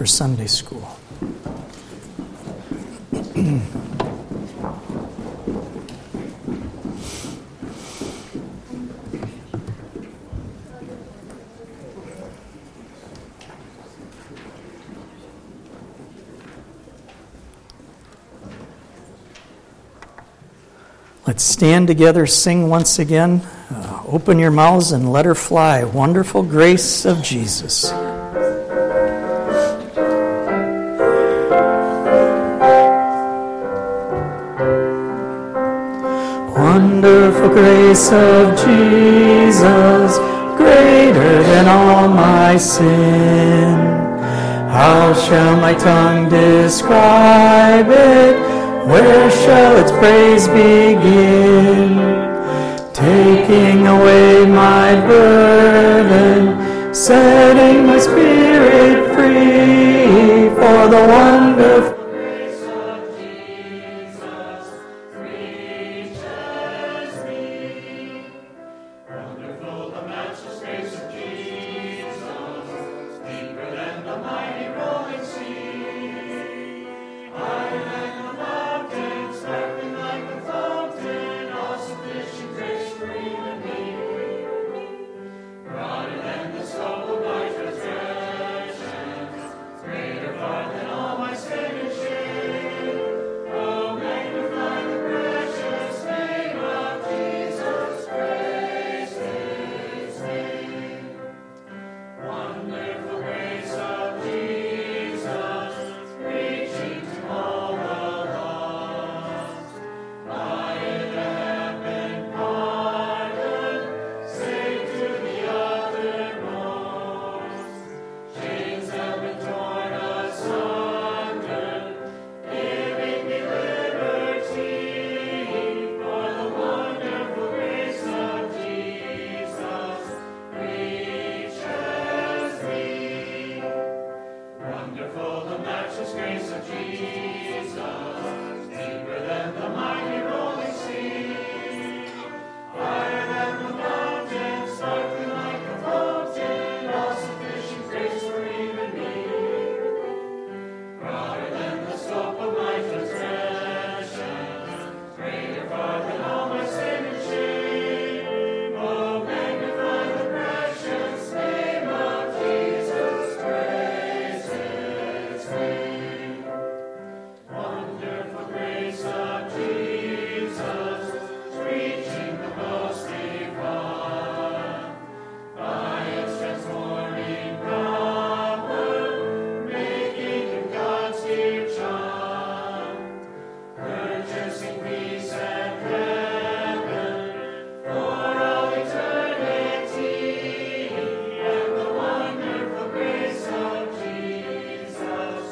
for Sunday school. Let's stand together, sing once again. Open your mouths and let her fly. Wonderful grace of Jesus. Wonderful grace of Jesus, greater than all my sin. How shall my tongue describe it? Where shall its praise begin? Taking away my burden, setting my spirit free for the wonderful grace of Jesus reaches me. Wonderful the matchless grace of Jesus, deeper than the mighty rolling sea. Higher than the mountains, sparkling like a fountain, all sufficient grace for even me. Broader than the scope of my transgressions, greater far than all my sin and shame. Oh, magnify the precious name of Jesus, praise His name. Wonderful grace of Jesus, reaching to all the lost. By it I have been pardoned, saved to the uttermost. Chains have been torn asunder, giving me liberty. For the wonderful grace of Jesus reaches me. Wonderful the matchless grace of Jesus, deeper than the mighty rolling sea. Higher than the mountains, sparkling like a fountain, all sufficient grace for even me. Broader than the scope of my transgressions, greater far than all my sin and shame. Oh, magnify the precious name of Jesus, praise His name. Wonderful grace of Jesus, reaching the most divine. By its transforming power, making Him God's dear child, purchasing peace and heaven for all eternity. And the wonderful grace of Jesus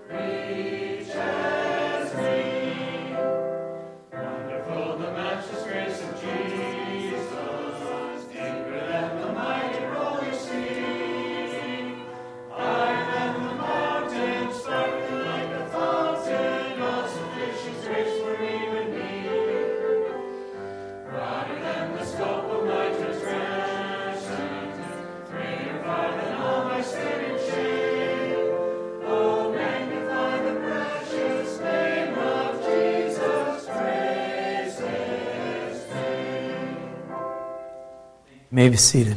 reaches me. Wonderful the matchless grace of Jesus, deeper than the mighty rolling sea. Higher than the mountains, sparkling like a fountain, all sufficient grace for even me. Broader than the scope of my transgressions, greater far than all my sin and shame. Oh, magnify the precious name of Jesus, praise His name. You may be seated.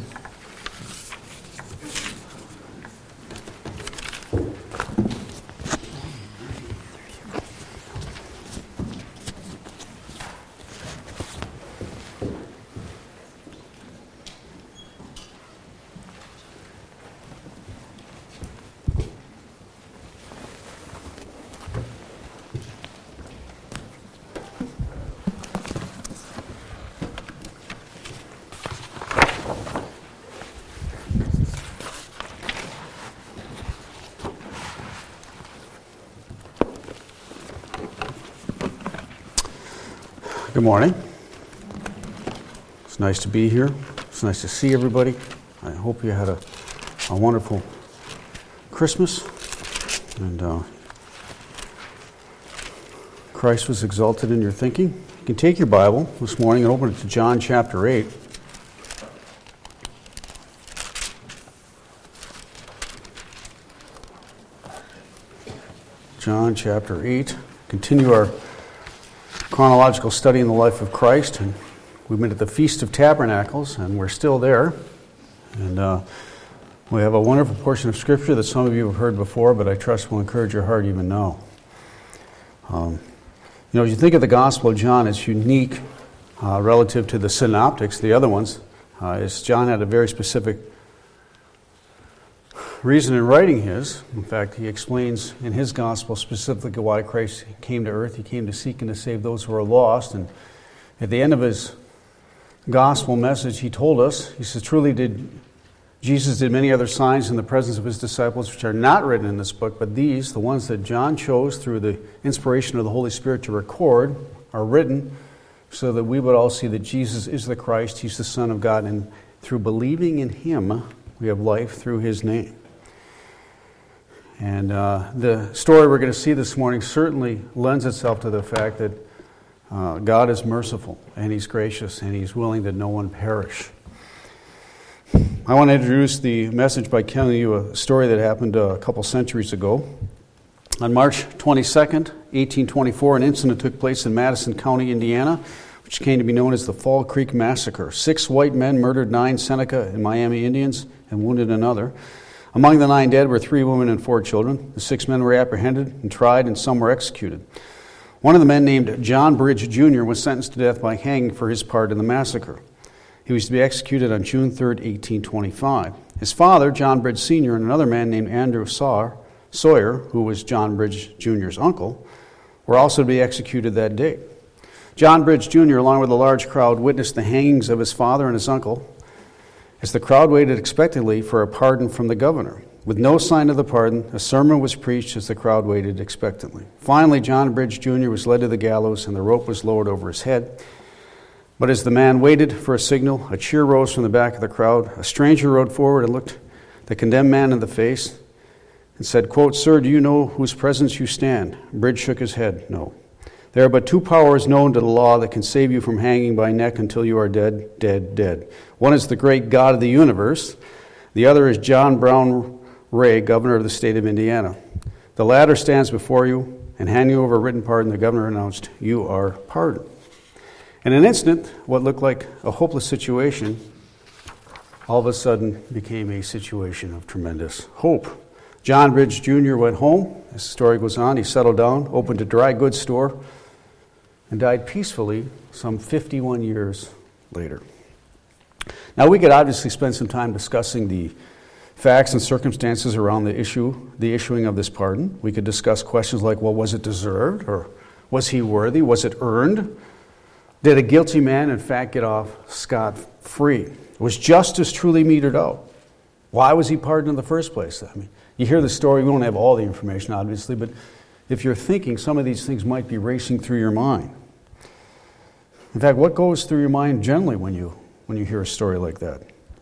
Good morning. It's nice to be here. It's nice to see everybody. I hope you had a wonderful Christmas and Christ was exalted in your thinking. You can take your Bible this morning and open it to John chapter 8. John chapter 8. Continue our chronological study in the life of Christ. And we've been at the Feast of Tabernacles, and we're still there. And we have a wonderful portion of Scripture that some of you have heard before, but I trust will encourage your heart even now. As you think of the Gospel of John, it's unique relative to the synoptics, the other ones. As John had a very specific reason in writing his. In fact, he explains in his Gospel specifically why Christ came to earth. He came to seek and to save those who are lost. And at the end of his Gospel message, he told us, he says, truly Jesus did many other signs in the presence of his disciples, which are not written in this book, but these, the ones that John chose through the inspiration of the Holy Spirit to record, are written so that we would all see that Jesus is the Christ, he's the Son of God, and through believing in him, we have life through his name. And the story we're going to see this morning certainly lends itself to the fact that God is merciful, and he's gracious, and he's willing that no one perish. I want to introduce the message by telling you a story that happened a couple centuries ago. On March 22nd, 1824, an incident took place in Madison County, Indiana, which came to be known as the Fall Creek Massacre. 6 white men murdered 9 Seneca and Miami Indians and wounded another. Among the 9 dead were 3 women and 4 children. The 6 men were apprehended and tried, and some were executed. One of the men, named John Bridge Jr., was sentenced to death by hanging for his part in the massacre. He was to be executed on June 3rd, 1825. His father, John Bridge Sr., and another man named Andrew Sawyer, who was John Bridge Jr.'s uncle, were also to be executed that day. John Bridge Jr., along with a large crowd, witnessed the hangings of his father and his uncle as the crowd waited expectantly for a pardon from the governor. With no sign of the pardon, a sermon was preached as the crowd waited expectantly. Finally, John Bridge Jr. was led to the gallows, and the rope was lowered over his head. But as the man waited for a signal, a cheer rose from the back of the crowd. A stranger rode forward and looked the condemned man in the face and said, quote, "Sir, do you know whose presence you stand?" Bridge shook his head. "No. There are but 2 powers known to the law that can save you from hanging by neck until you are dead, dead, dead. One is the great God of the universe. The other is John Brown Ray, governor of the state of Indiana. The latter stands before you, and handing over a written pardon, the governor announced, 'You are pardoned.'" In an instant, what looked like a hopeless situation all of a sudden became a situation of tremendous hope. John Bridge Jr. went home. As the story goes on, he settled down, opened a dry goods store, and died peacefully some 51 years later. Now, we could obviously spend some time discussing the facts and circumstances around the issuing of this pardon. We could discuss questions like, well, was it deserved? Or was he worthy? Was it earned? Did a guilty man, in fact, get off scot-free? Was justice truly meted out? Why was he pardoned in the first place? I mean, you hear the story, we don't have all the information, obviously, but if you're thinking, some of these things might be racing through your mind. In fact, what goes through your mind generally when you hear a story like that?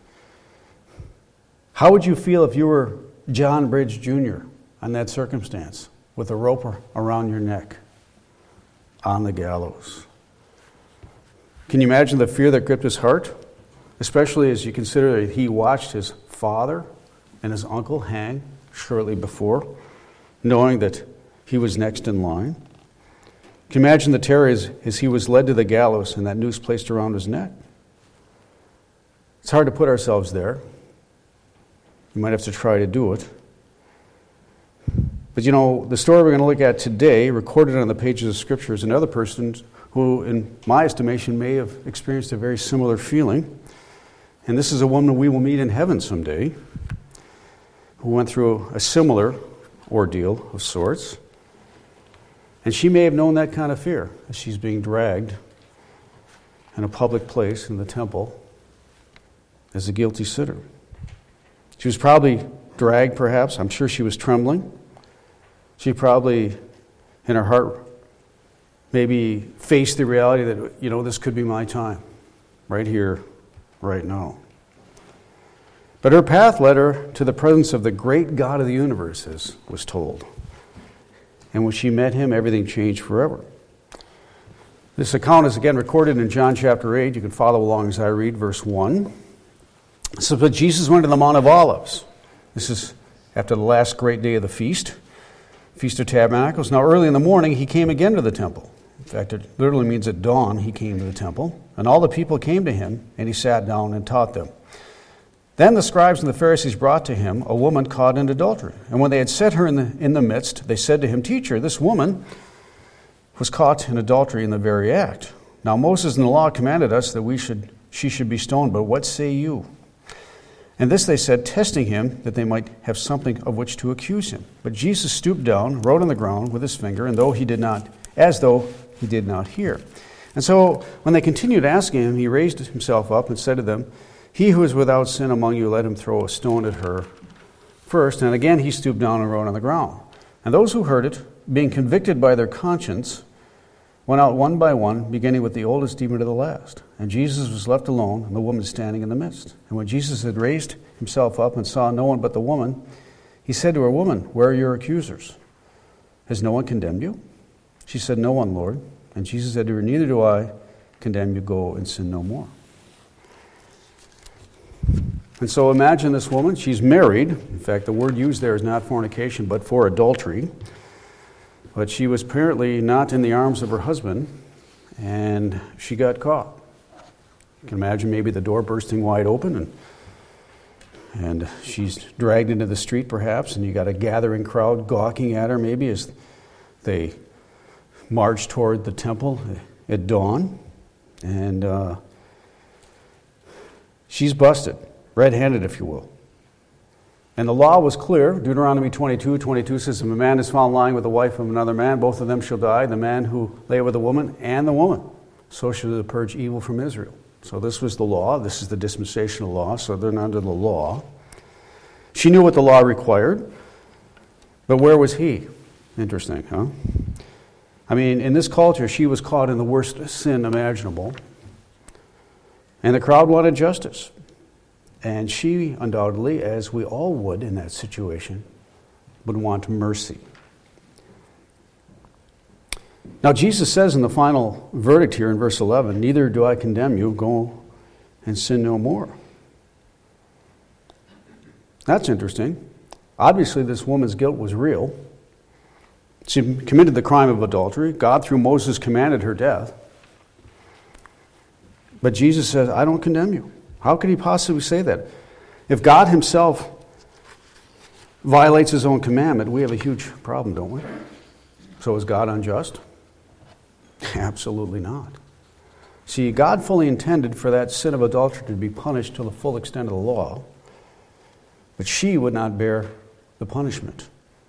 How would you feel if you were John Bridge Jr. on that circumstance with a rope around your neck on the gallows? Can you imagine the fear that gripped his heart? Especially as you consider that he watched his father and his uncle hang shortly before, knowing that he was next in line. Can you imagine the terror as he was led to the gallows and that noose placed around his neck? It's hard to put ourselves there. You might have to try to do it. But the story we're going to look at today, recorded on the pages of Scripture, is another person who, in my estimation, may have experienced a very similar feeling. And this is a woman we will meet in heaven someday, who went through a similar ordeal of sorts. And she may have known that kind of fear as she's being dragged in a public place in the temple as a guilty sinner. She was probably dragged, perhaps. I'm sure she was trembling. She probably, in her heart, maybe faced the reality that, this could be my time, right here, right now. But her path led her to the presence of the great God of the universe, as was told. And when she met him, everything changed forever. This account is again recorded in John chapter 8. You can follow along as I read verse 1. It says, "But Jesus went to the Mount of Olives." This is after the last great day of the feast. Feast of Tabernacles. Now early in the morning he came again to the temple. In fact, it literally means at dawn he came to the temple. And all the people came to him, and he sat down and taught them. Then the scribes and the Pharisees brought to him a woman caught in adultery. And when they had set her in the midst, they said to him, Teacher, this woman was caught in adultery in the very act. Now Moses in the law commanded us that she should be stoned, but what say you? And this they said, testing him, that they might have something of which to accuse him. But Jesus stooped down, wrote on the ground with his finger, as though he did not hear. And so when they continued asking him, he raised himself up and said to them, He who is without sin among you, let him throw a stone at her first. And again he stooped down and wrote on the ground. And those who heard it, being convicted by their conscience, went out one by one, beginning with the oldest even to the last. And Jesus was left alone, and the woman standing in the midst. And when Jesus had raised himself up and saw no one but the woman, he said to her, Woman, where are your accusers? Has no one condemned you? She said, No one, Lord. And Jesus said to her, Neither do I condemn you. Go and sin no more. And so imagine this woman. She's married. In fact, the word used there is not fornication, but for adultery. But she was apparently not in the arms of her husband, and she got caught. You can imagine maybe the door bursting wide open, and she's dragged into the street perhaps, and you got a gathering crowd gawking at her maybe as they march toward the temple at dawn. And she's busted, red-handed if you will. And the law was clear. Deuteronomy 22 says, if a man is found lying with the wife of another man, both of them shall die, the man who lay with a woman and the woman. So shall they purge evil from Israel. So this was the law. This is the dispensational law, so they're under the law. She knew what the law required, but where was he? Interesting, huh? I mean, in this culture, she was caught in the worst sin imaginable, and the crowd wanted justice. And she, undoubtedly, as we all would in that situation, would want mercy. Now, Jesus says in the final verdict here in verse 11, Neither do I condemn you, go and sin no more. That's interesting. Obviously, this woman's guilt was real. She committed the crime of adultery. God, through Moses, commanded her death. But Jesus says, I don't condemn you. How could he possibly say that? If God himself violates his own commandment, we have a huge problem, don't we? So is God unjust? Absolutely not. See, God fully intended for that sin of adultery to be punished to the full extent of the law, but she would not bear the punishment.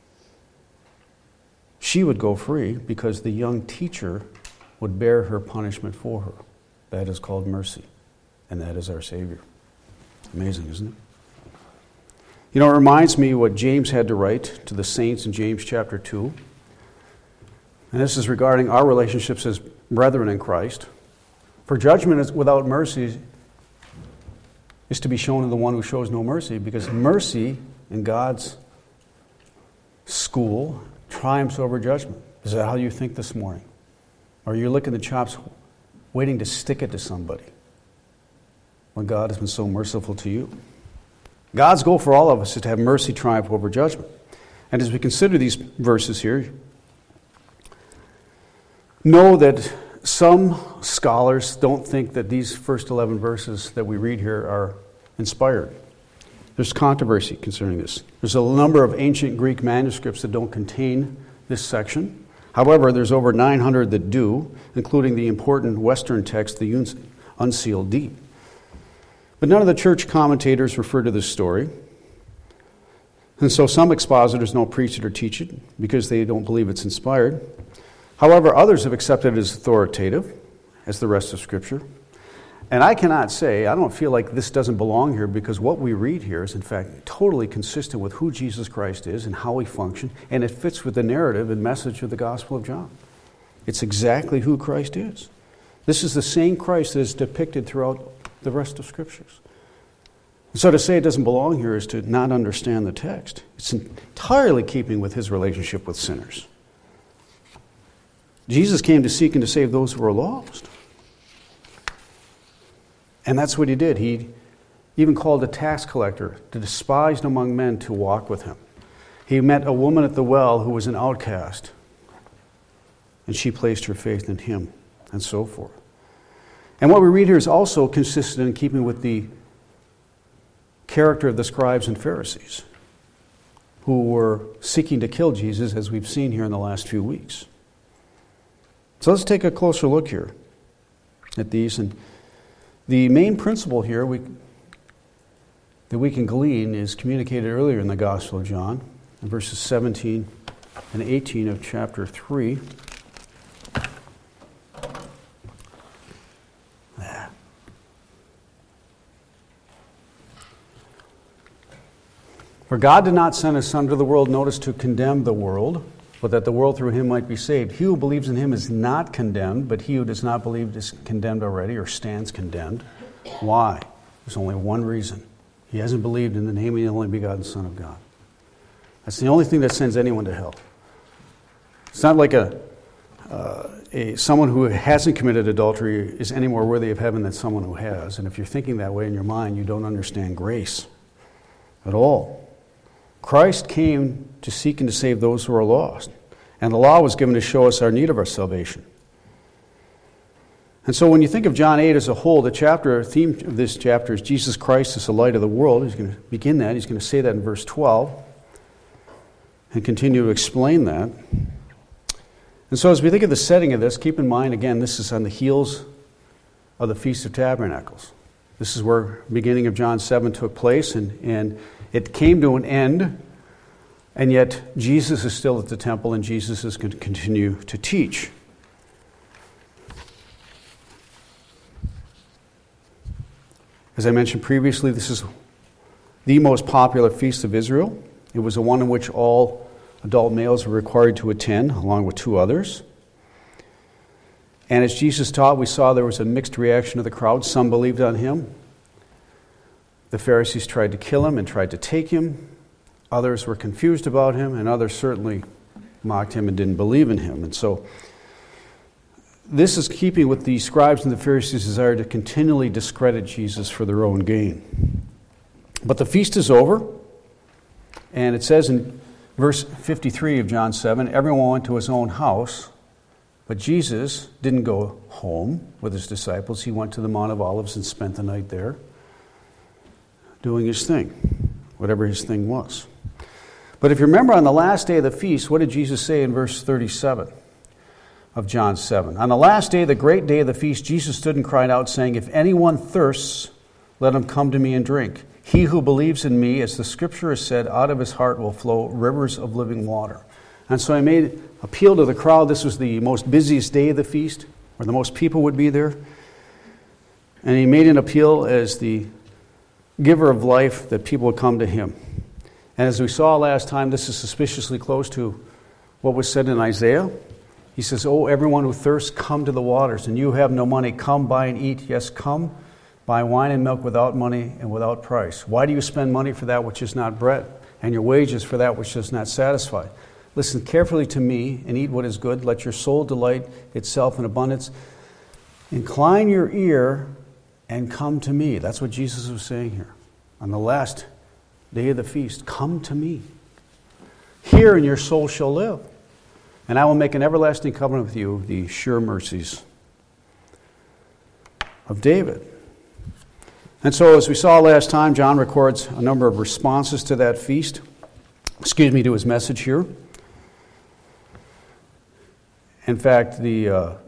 She would go free because the young teacher would bear her punishment for her. That is called mercy. And that is our Savior. Amazing, isn't it? You know, it reminds me what James had to write to the saints in James chapter 2. And this is regarding our relationships as brethren in Christ. For judgment is without mercy is to be shown in the one who shows no mercy, because mercy in God's school triumphs over judgment. Is that how you think this morning? Or are you licking the chops waiting to stick it to somebody when God has been so merciful to you? God's goal for all of us is to have mercy triumph over judgment. And as we consider these verses here, know that some scholars don't think that these first 11 verses that we read here are inspired. There's controversy concerning this. There's a number of ancient Greek manuscripts that don't contain this section. However, there's over 900 that do, including the important Western text, the Unsealed Deed. But none of the church commentators refer to this story. And so some expositors don't preach it or teach it because they don't believe it's inspired. However, others have accepted it as authoritative, as the rest of Scripture. And I cannot say, I don't feel like this doesn't belong here, because what we read here is, in fact, totally consistent with who Jesus Christ is and how he functioned, and it fits with the narrative and message of the Gospel of John. It's exactly who Christ is. This is the same Christ that is depicted throughout the rest of Scriptures. So to say it doesn't belong here is to not understand the text. It's entirely keeping with his relationship with sinners. Jesus came to seek and to save those who were lost. And that's what he did. He even called a tax collector, the despised among men, to walk with him. He met a woman at the well who was an outcast, and she placed her faith in him, and so forth. And what we read here is also consistent in keeping with the character of the scribes and Pharisees, who were seeking to kill Jesus, as we've seen here in the last few weeks. So let's take a closer look here at these. And the main principle here that we can glean is communicated earlier in the Gospel of John, in verses 17 and 18 of chapter 3. For God did not send his Son to the world, notice, to condemn the world, but that the world through him might be saved. He who believes in him is not condemned, but he who does not believe is condemned already, or stands condemned. Why? There's only one reason. He hasn't believed in the name of the only begotten Son of God. That's the only thing that sends anyone to hell. It's not like someone who hasn't committed adultery is any more worthy of heaven than someone who has. And if you're thinking that way in your mind, you don't understand grace at all. Christ came to seek and to save those who are lost. And the law was given to show us our need of our salvation. And so when you think of John 8 as a whole, the theme of this chapter is Jesus Christ is the light of the world. He's going to begin that. He's going to say that in verse 12 and continue to explain that. And so as we think of the setting of this, keep in mind, again, this is on the heels of the Feast of Tabernacles. This is where the beginning of John 7 took place, and it came to an end, and yet Jesus is still at the temple, and Jesus is going to continue to teach. As I mentioned previously, this is the most popular feast of Israel. It was the one in which all adult males were required to attend, along with two others. And as Jesus taught, we saw there was a mixed reaction of the crowd. Some believed on him. The Pharisees tried to kill him and tried to take him. Others were confused about him, and others certainly mocked him and didn't believe in him. And so this is keeping with the scribes and the Pharisees' desire to continually discredit Jesus for their own gain. But the feast is over, and it says in verse 53 of John 7, everyone went to his own house, but Jesus didn't go home with his disciples. He went to the Mount of Olives and spent the night there, doing his thing, whatever his thing was. But if you remember, on the last day of the feast, what did Jesus say in verse 37 of John 7? On the last day, the great day of the feast, Jesus stood and cried out, saying, if anyone thirsts, let him come to me and drink. He who believes in me, as the scripture has said, out of his heart will flow rivers of living water. And so I made appeal to the crowd. This was the most busiest day of the feast, where the most people would be there. And he made an appeal as the giver of life that people would come to him. And as we saw last time, this is suspiciously close to what was said in Isaiah. He says, oh, everyone who thirsts, come to the waters, and you have no money, come buy and eat. Yes, come buy wine and milk without money and without price. Why do you spend money for that which is not bread, and your wages for that which does not satisfy? Listen carefully to me and eat what is good. Let your soul delight itself in abundance. Incline your ear and come to me. That's what Jesus was saying here. On the last day of the feast, come to me. Hear and your soul shall live. And I will make an everlasting covenant with you, the sure mercies of David. And so as we saw last time, John records a number of responses to that feast. To his message here. In fact, the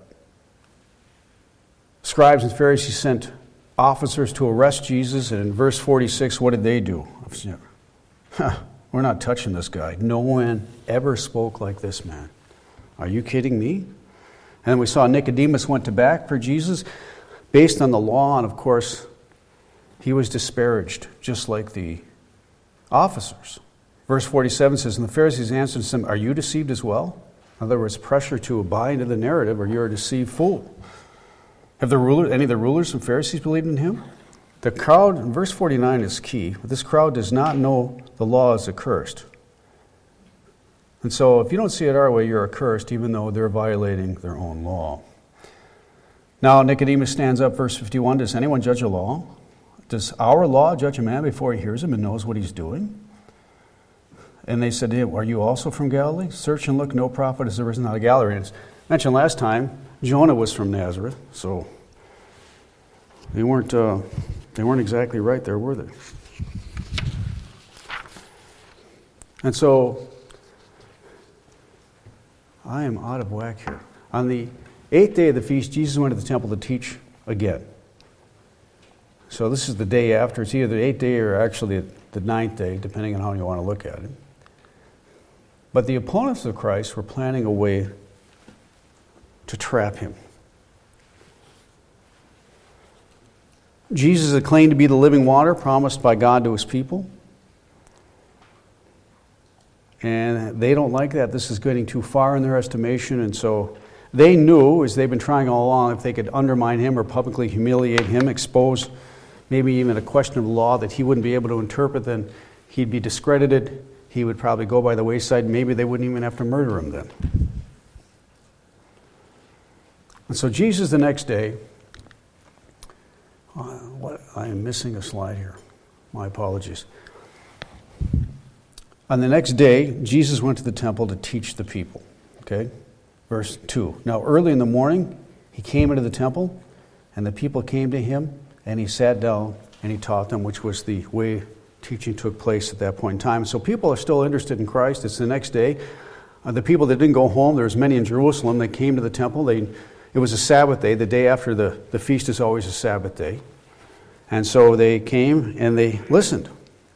scribes and Pharisees sent officers to arrest Jesus, and in verse 46, what did they do? We're not touching this guy. No one ever spoke like this man. Are you kidding me? And then we saw Nicodemus went to bat for Jesus based on the law, and of course, he was disparaged, just like the officers. Verse 47 says, and the Pharisees answered him, are you deceived as well? In other words, pressure to buy into the narrative, or you're a deceived fool. Have any of the rulers and Pharisees believed in him? The crowd, in verse 49 is key, but this crowd does not know the law is accursed. And so if you don't see it our way, you're accursed, even though they're violating their own law. Now Nicodemus stands up, verse 51, does anyone judge a law? Does our law judge a man before he hears him and knows what he's doing? And they said to him, are you also from Galilee? Search and look, no prophet has arisen out of Galilee. And it's mentioned last time, Jonah was from Nazareth, so they weren't exactly right there, were they? And so, I am out of whack here. On the 8th day of the feast, Jesus went to the temple to teach again. So this is the day after. It's either the 8th day or actually the 9th day, depending on how you want to look at it. But the opponents of Christ were planning a way to trap him. Jesus had claimed to be the living water promised by God to his people. And they don't like that. This is getting too far in their estimation. And so they knew, as they've been trying all along, if they could undermine him or publicly humiliate him, expose maybe even a question of law that he wouldn't be able to interpret, then he'd be discredited. He would probably go by the wayside. Maybe they wouldn't even have to murder him then. And so Jesus the next day, I am missing a slide here. My apologies. On the next day, Jesus went to the temple to teach the people. Okay? Verse 2. Now early in the morning, he came into the temple, and the people came to him, and he sat down, and he taught them, which was the way teaching took place at that point in time. So people are still interested in Christ. It's the next day. The people that didn't go home, there was many in Jerusalem that came to the temple. It was a Sabbath day. The day after the feast is always a Sabbath day. And so they came and they listened.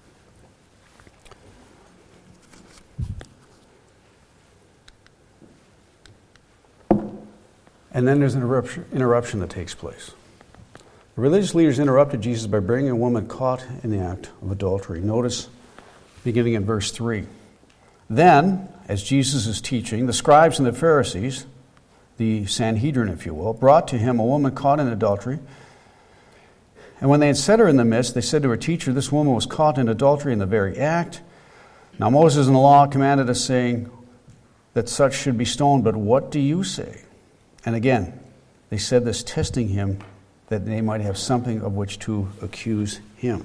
And then there's an interruption that takes place. The religious leaders interrupted Jesus by bringing a woman caught in the act of adultery. Notice, beginning in verse 3. Then, as Jesus is teaching, the scribes and the Pharisees, the Sanhedrin, if you will, brought to him a woman caught in adultery. And when they had set her in the midst, they said to her, Teacher, this woman was caught in adultery in the very act. Now Moses in the law commanded us, saying that such should be stoned, but what do you say? And again, they said this, testing him, that they might have something of which to accuse him.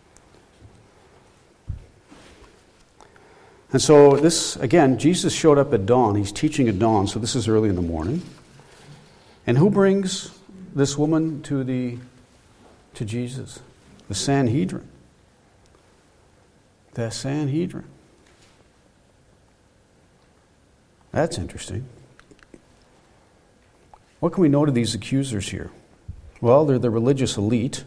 And so this, again, Jesus showed up at dawn. He's teaching at dawn, so this is early in the morning. And who brings this woman to Jesus? The Sanhedrin. The Sanhedrin. That's interesting. What can we know to these accusers here? Well, they're the religious elite.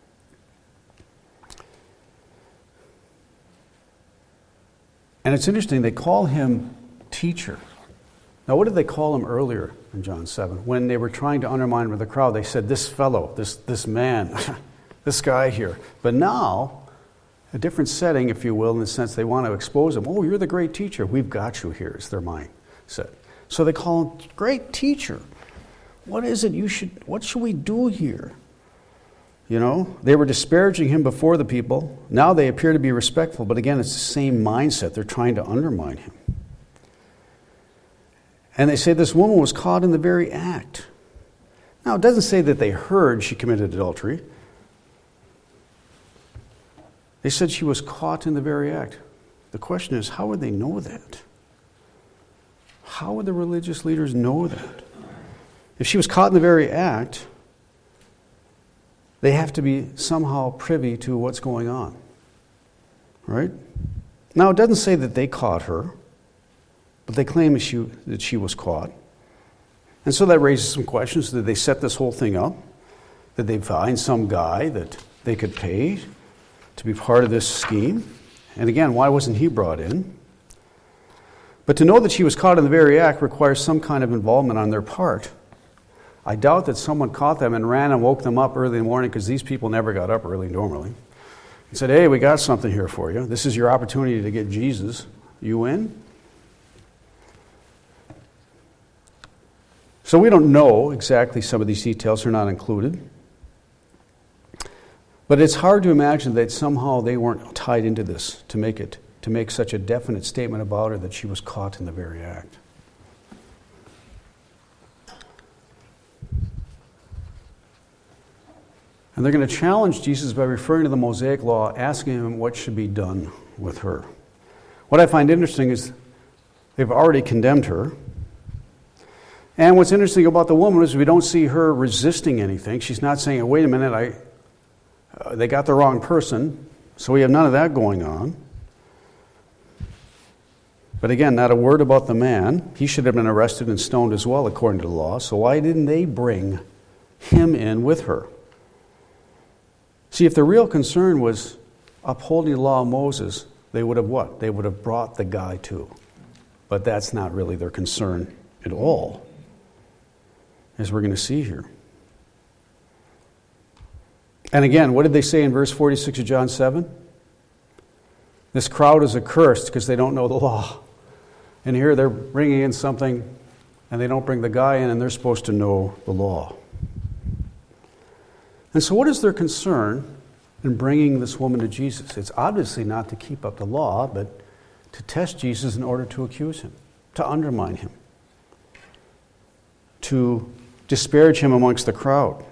And it's interesting, they call him teacher. Now, what did they call him earlier in John 7? When they were trying to undermine with the crowd, they said, this fellow, this man, this guy here. But now, a different setting, if you will, in the sense they want to expose him. Oh, you're the great teacher. We've got you here, is their mindset. So they call him great teacher. What is it what should we do here? You know, they were disparaging him before the people. Now they appear to be respectful, but again, it's the same mindset. They're trying to undermine him. And they say this woman was caught in the very act. Now, it doesn't say that they heard she committed adultery. They said she was caught in the very act. The question is, how would they know that? How would the religious leaders know that? If she was caught in the very act, they have to be somehow privy to what's going on. Right? Now, it doesn't say that they caught her, but they claim that she was caught. And so that raises some questions. Did they set this whole thing up? Did they find some guy that they could pay to be part of this scheme? And again, why wasn't he brought in? But to know that she was caught in the very act requires some kind of involvement on their part. I doubt that someone caught them and ran and woke them up early in the morning, because these people never got up early normally, and said, hey, we got something here for you. This is your opportunity to get Jesus. You in? So we don't know exactly some of these details. Are not included. But it's hard to imagine that somehow they weren't tied into this to make such a definite statement about her that she was caught in the very act. And they're going to challenge Jesus by referring to the Mosaic law, asking him what should be done with her. What I find interesting is they've already condemned her. And what's interesting about the woman is we don't see her resisting anything. She's not saying, wait a minute, they got the wrong person. So we have none of that going on. But again, not a word about the man. He should have been arrested and stoned as well, according to the law. So why didn't they bring him in with her? See, if the real concern was upholding the law of Moses, they would have what? They would have brought the guy too. But that's not really their concern at all, as we're going to see here. And again, what did they say in verse 46 of John 7? This crowd is accursed because they don't know the law. And here they're bringing in something, and they don't bring the guy in, and they're supposed to know the law. And so what is their concern in bringing this woman to Jesus? It's obviously not to keep up the law, but to test Jesus in order to accuse him, to undermine him, to disparage him amongst the crowd.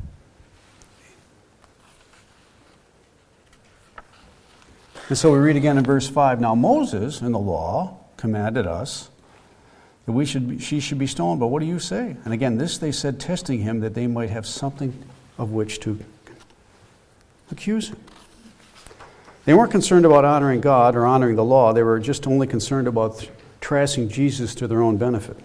And so we read again in verse 5, now Moses in the law commanded us that she should be stoned, but what do you say? And again, this they said, testing him, that they might have something of which to accuse him. They weren't concerned about honoring God or honoring the law. They were just only concerned about trashing Jesus to their own benefit.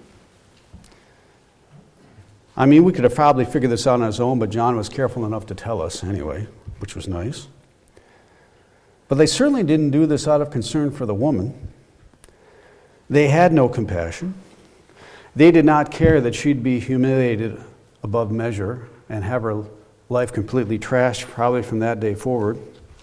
I mean, we could have probably figured this out on his own, but John was careful enough to tell us anyway, which was nice. But they certainly didn't do this out of concern for the woman. They had no compassion. They did not care that she'd be humiliated above measure and have her life completely trashed probably from that day forward.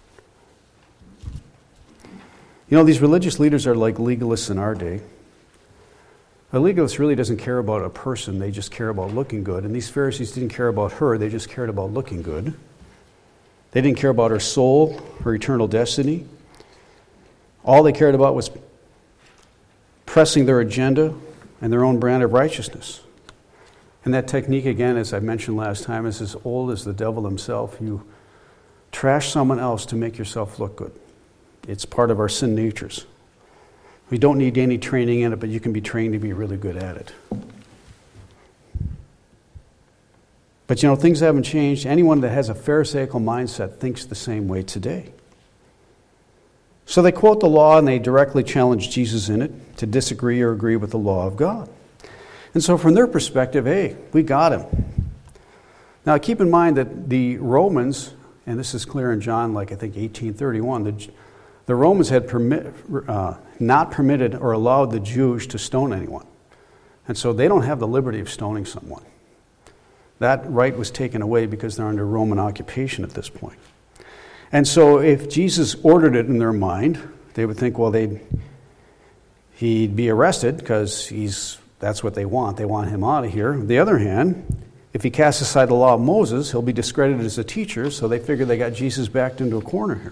You know, these religious leaders are like legalists in our day. A legalist really doesn't care about a person, they just care about looking good. And these Pharisees didn't care about her, they just cared about looking good. They didn't care about her soul, her eternal destiny. All they cared about was pressing their agenda and their own brand of righteousness. And that technique, again, as I mentioned last time, is as old as the devil himself. You trash someone else to make yourself look good. It's part of our sin natures. We don't need any training in it, but you can be trained to be really good at it. But you know, things haven't changed. Anyone that has a Pharisaical mindset thinks the same way today. So they quote the law and they directly challenge Jesus in it to disagree or agree with the law of God. And so from their perspective, hey, we got him. Now keep in mind that the Romans, and this is clear in John, like I think 18:31, the Romans had not permitted or allowed the Jews to stone anyone. And so they don't have the liberty of stoning someone. That right was taken away because they're under Roman occupation at this point. And so if Jesus ordered it in their mind, they would think, well, he'd be arrested because that's what they want. They want him out of here. On the other hand, if he casts aside the law of Moses, he'll be discredited as a teacher, so they figure they got Jesus backed into a corner here.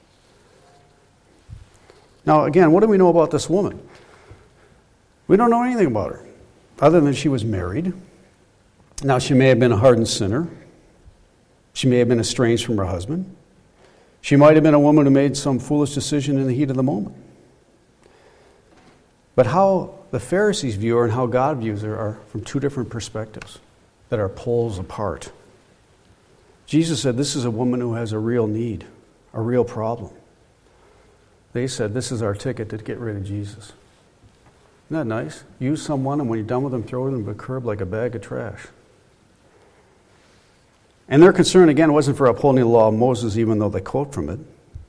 Now, again, what do we know about this woman? We don't know anything about her, other than she was married. Now, she may have been a hardened sinner. She may have been estranged from her husband. She might have been a woman who made some foolish decision in the heat of the moment. But how the Pharisees view her and how God views her are from two different perspectives that are poles apart. Jesus said, this is a woman who has a real need, a real problem. They said, this is our ticket to get rid of Jesus. Isn't that nice? Use someone, and when you're done with them, throw them to the curb like a bag of trash. And their concern, again, wasn't for upholding the law of Moses, even though they quote from it.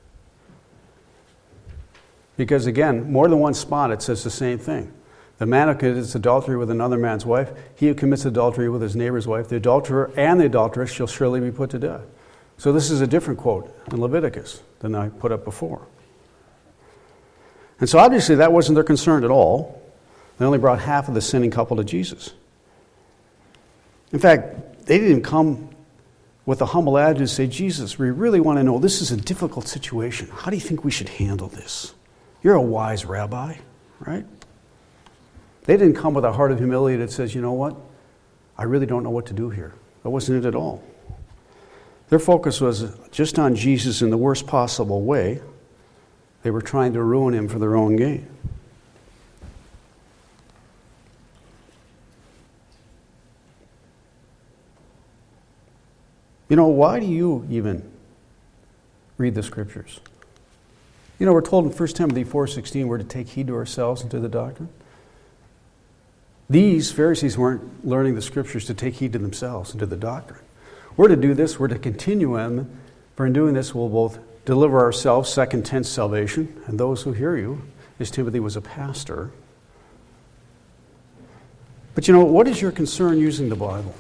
Because, again, more than one spot, it says the same thing. The man who commits adultery with another man's wife, he who commits adultery with his neighbor's wife, the adulterer and the adulteress shall surely be put to death. So this is a different quote in Leviticus than I put up before. And so obviously that wasn't their concern at all. They only brought half of the sinning couple to Jesus. In fact, they didn't come with a humble attitude to say, Jesus, we really want to know, this is a difficult situation. How do you think we should handle this? You're a wise rabbi, right? They didn't come with a heart of humility that says, you know what? I really don't know what to do here. That wasn't it at all. Their focus was just on Jesus in the worst possible way. They were trying to ruin him for their own gain. You know, why do you even read the Scriptures? You know, we're told in 1 Timothy 4:16 we're to take heed to ourselves and to the doctrine. These Pharisees weren't learning the Scriptures to take heed to themselves and to the doctrine. We're to do this, we're to continue them, for in doing this we'll both deliver ourselves, second tense salvation, and those who hear you, as Timothy was a pastor. But you know, what is your concern using the Bible?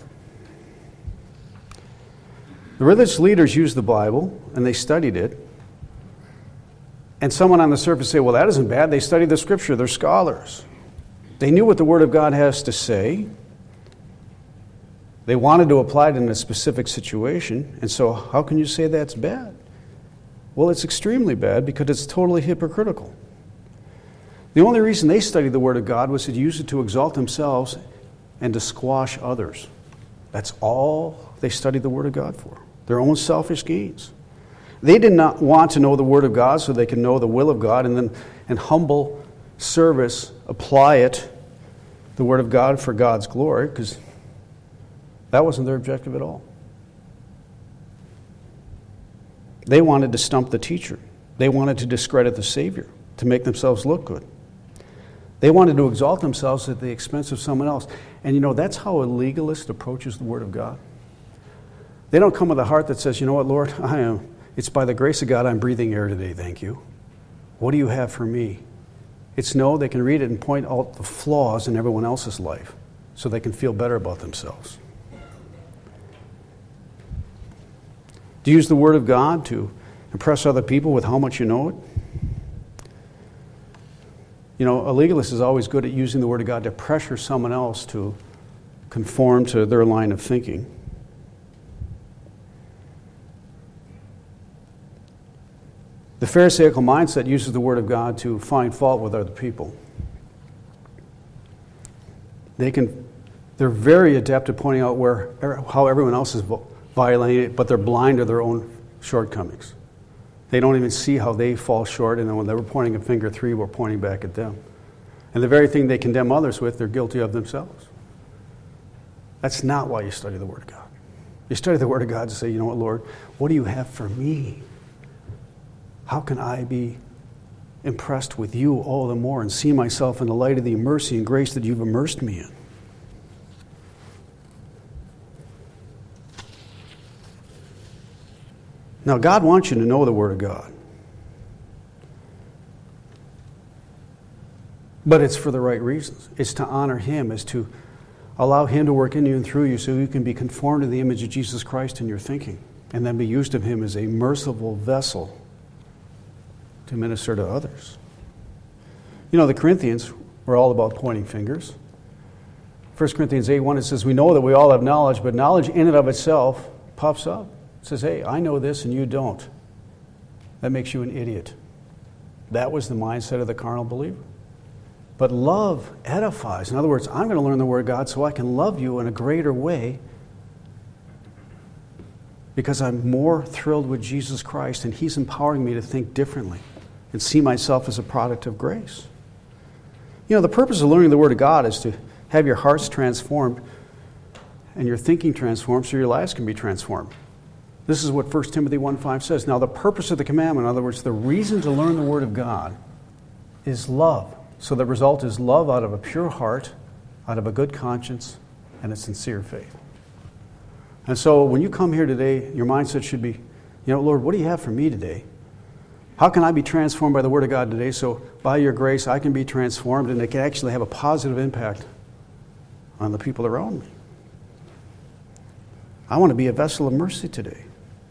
The religious leaders used the Bible, and they studied it. And someone on the surface say, well, that isn't bad. They studied the Scripture. They're scholars. They knew what the Word of God has to say. They wanted to apply it in a specific situation. And so how can you say that's bad? Well, it's extremely bad because it's totally hypocritical. The only reason they studied the Word of God was to use it to exalt themselves and to squash others. That's all they studied the Word of God for. Their own selfish gains. They did not want to know the Word of God so they can know the will of God and then in humble service apply it, the Word of God, for God's glory, because that wasn't their objective at all. They wanted to stump the teacher. They wanted to discredit the Savior, to make themselves look good. They wanted to exalt themselves at the expense of someone else. And you know, that's how a legalist approaches the Word of God. They don't come with a heart that says, you know what, Lord, it's by the grace of God I'm breathing air today, thank you. What do you have for me? It's no, they can read it and point out the flaws in everyone else's life so they can feel better about themselves. Do you use the Word of God to impress other people with how much you know it? You know, a legalist is always good at using the Word of God to pressure someone else to conform to their line of thinking. The Pharisaical mindset uses the Word of God to find fault with other people. They're very adept at pointing out how everyone else is violating it, but they're blind to their own shortcomings. They don't even see how they fall short, and then when they were pointing a finger at three, we're pointing back at them. And the very thing they condemn others with, they're guilty of themselves. That's not why you study the Word of God. You study the Word of God to say, you know what, Lord, what do you have for me? How can I be impressed with you all the more and see myself in the light of the mercy and grace that you've immersed me in? Now, God wants you to know the Word of God. But it's for the right reasons. It's to honor Him. It's to allow Him to work in you and through you so you can be conformed to the image of Jesus Christ in your thinking and then be used of Him as a merciful vessel to minister to others. You know, the Corinthians were all about pointing fingers. 1 Corinthians 8:1, it says, we know that we all have knowledge, but knowledge in and of itself puffs up. It says, hey, I know this and you don't. That makes you an idiot. That was the mindset of the carnal believer. But love edifies. In other words, I'm going to learn the Word of God so I can love you in a greater way because I'm more thrilled with Jesus Christ and He's empowering me to think differently and see myself as a product of grace. You know, the purpose of learning the Word of God is to have your hearts transformed and your thinking transformed so your lives can be transformed. This is what 1 Timothy 1:5 says. Now, the purpose of the commandment, in other words, the reason to learn the Word of God is love. So the result is love out of a pure heart, out of a good conscience, and a sincere faith. And so when you come here today, your mindset should be, you know, Lord, what do you have for me today? How can I be transformed by the Word of God today so by your grace I can be transformed and it can actually have a positive impact on the people around me? I want to be a vessel of mercy today.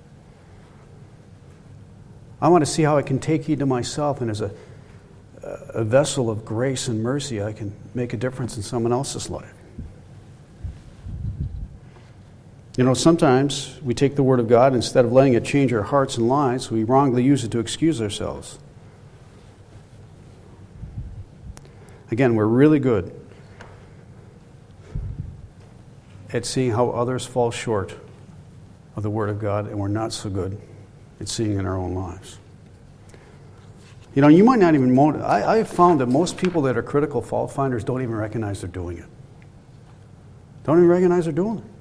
I want to see how I can take heed to myself, and as a vessel of grace and mercy, I can make a difference in someone else's life. You know, sometimes we take the Word of God, instead of letting it change our hearts and lives, we wrongly use it to excuse ourselves. Again, we're really good at seeing how others fall short of the Word of God, and we're not so good at seeing in our own lives. You know, you might not even I found that most people that are critical fault finders don't even recognize they're doing it. Don't even recognize they're doing it.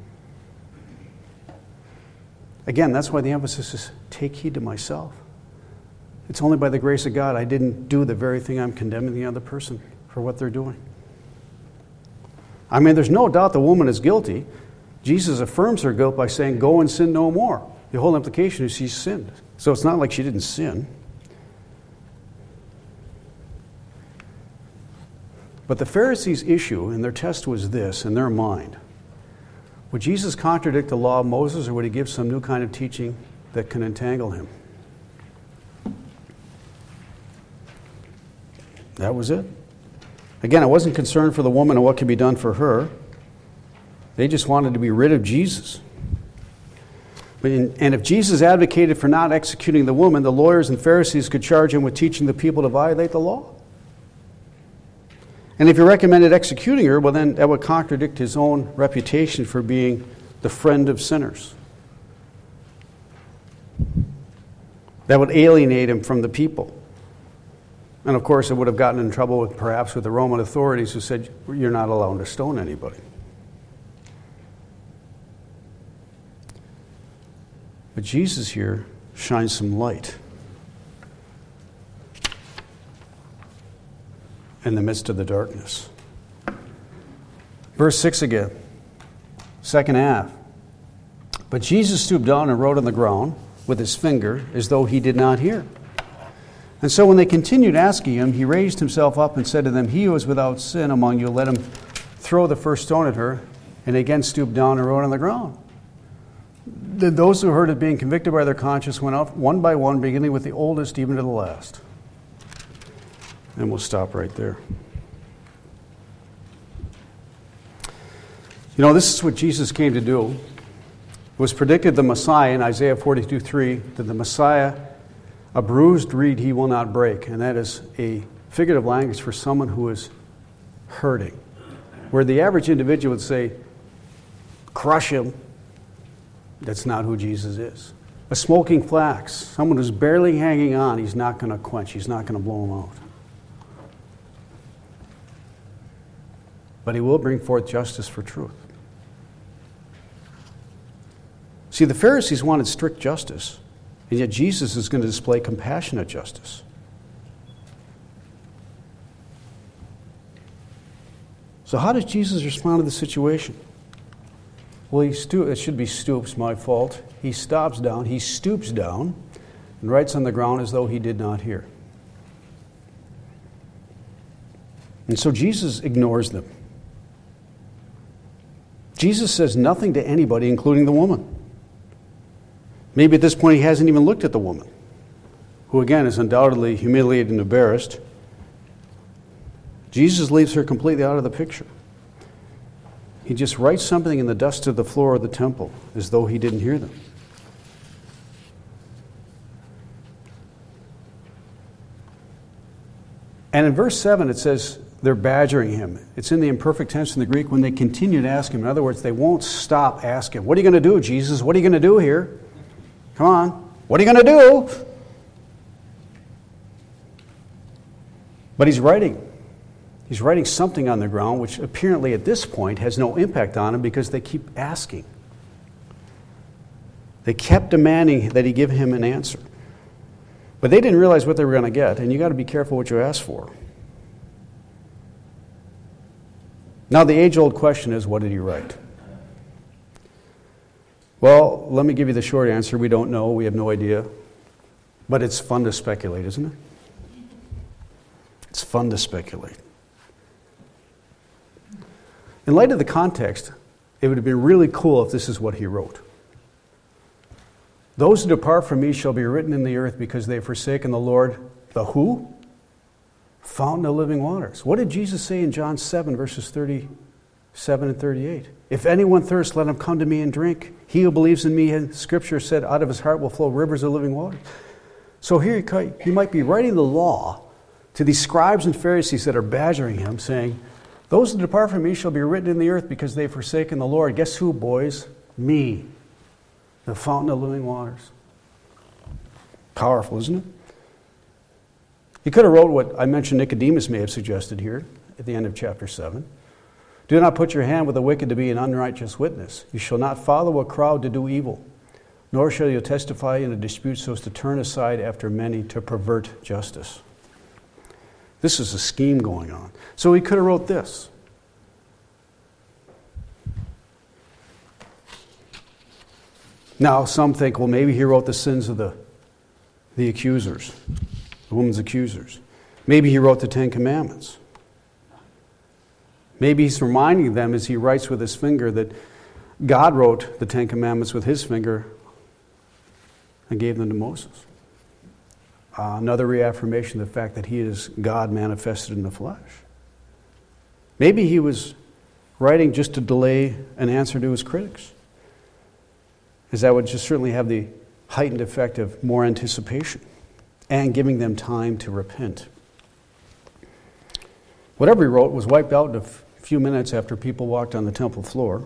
Again, that's why the emphasis is take heed to myself. It's only by the grace of God I didn't do the very thing I'm condemning the other person for what they're doing. I mean, there's no doubt the woman is guilty. Jesus affirms her guilt by saying, go and sin no more. The whole implication is she sinned. So it's not like she didn't sin. But the Pharisees' issue and their test was this in their mind. Would Jesus contradict the law of Moses, or would he give some new kind of teaching that can entangle him? That was it. Again, I wasn't concerned for the woman and what could be done for her. They just wanted to be rid of Jesus. And if Jesus advocated for not executing the woman, the lawyers and Pharisees could charge him with teaching the people to violate the law. And if he recommended executing her, well, then that would contradict his own reputation for being the friend of sinners. That would alienate him from the people. And of course, it would have gotten in trouble perhaps with the Roman authorities who said, you're not allowed to stone anybody. But Jesus here shines some light in the midst of the darkness. Verse 6 again, second half. But Jesus stooped down and wrote on the ground with his finger as though he did not hear. And so when they continued asking him, he raised himself up and said to them, he who is without sin among you, let him throw the first stone at her. And again stooped down and wrote on the ground. Then those who heard it being convicted by their conscience went out one by one, beginning with the oldest even to the last. And we'll stop right there. You know, this is what Jesus came to do. It was predicted the Messiah in Isaiah 42:3 that the Messiah, a bruised reed he will not break. And that is a figurative language for someone who is hurting. Where the average individual would say, crush him. That's not who Jesus is. A smoking flax, someone who's barely hanging on, he's not going to quench. He's not going to blow him out. But he will bring forth justice for truth. See, the Pharisees wanted strict justice, and yet Jesus is going to display compassionate justice. So how does Jesus respond to the situation? Well, it should be stoops, my fault. He stoops down and writes on the ground as though he did not hear. And so Jesus ignores them. Jesus says nothing to anybody, including the woman. Maybe at this point he hasn't even looked at the woman, who again is undoubtedly humiliated and embarrassed. Jesus leaves her completely out of the picture. He just writes something in the dust of the floor of the temple as though he didn't hear them. And in verse 7 it says they're badgering him. It's in the imperfect tense in the Greek when they continue to ask him. In other words, they won't stop asking, what are you going to do, Jesus? What are you going to do here? Come on. What are you going to do? But he's writing. He's writing something on the ground which apparently at this point has no impact on him because they keep asking. They kept demanding that he give him an answer. But they didn't realize what they were going to get, and you got to be careful what you ask for. Now the age-old question is, what did he write? Well, let me give you the short answer. We don't know. We have no idea. But it's fun to speculate, isn't it? It's fun to speculate. In light of the context, it would have been really cool if this is what he wrote. Those who depart from me shall be written in the earth because they have forsaken the Lord. The who? Fountain of living waters. What did Jesus say in John 7, verses 37 and 38? If anyone thirsts, let him come to me and drink. He who believes in me, and Scripture said, out of his heart will flow rivers of living water. So here he might be writing the law to these scribes and Pharisees that are badgering him, saying, those who depart from me shall be written in the earth because they've forsaken the Lord. Guess who, boys? Me, the fountain of living waters. Powerful, isn't it? He could have wrote what I mentioned Nicodemus may have suggested here at the end of chapter 7. Do not put your hand with the wicked to be an unrighteous witness. You shall not follow a crowd to do evil, nor shall you testify in a dispute so as to turn aside after many to pervert justice. This is a scheme going on. So he could have wrote this. Now, some think, well, maybe he wrote the sins of the accusers, the woman's accusers. Maybe he wrote the Ten Commandments. Maybe he's reminding them as he writes with his finger that God wrote the Ten Commandments with his finger and gave them to Moses. Another reaffirmation of the fact that he is God manifested in the flesh. Maybe he was writing just to delay an answer to his critics, as that would just certainly have the heightened effect of more anticipation and giving them time to repent. Whatever he wrote was wiped out in a few minutes after people walked on the temple floor.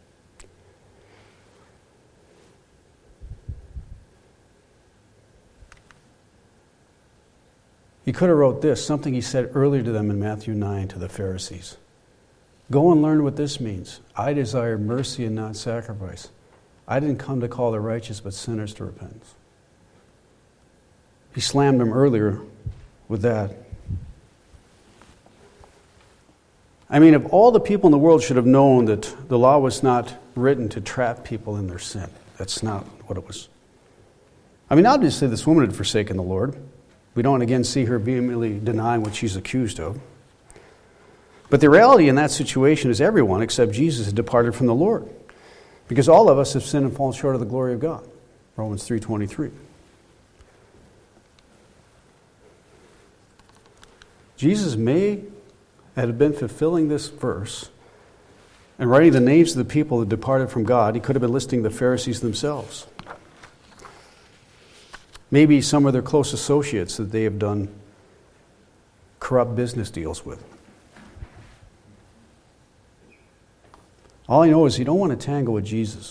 He could have wrote this, something he said earlier to them in Matthew 9 to the Pharisees. Go and learn what this means. I desire mercy and not sacrifice. I didn't come to call the righteous, but sinners to repentance. He slammed them earlier with that. I mean, if all the people in the world should have known that the law was not written to trap people in their sin, that's not what it was. I mean, obviously this woman had forsaken the Lord. We don't again see her vehemently denying what she's accused of. But the reality in that situation is everyone except Jesus had departed from the Lord. Because all of us have sinned and fallen short of the glory of God. Romans 3:23. Jesus may have been fulfilling this verse and writing the names of the people that departed from God. He could have been listing the Pharisees themselves. Maybe some of their close associates that they have done corrupt business deals with. All I know is you don't want to tangle with Jesus.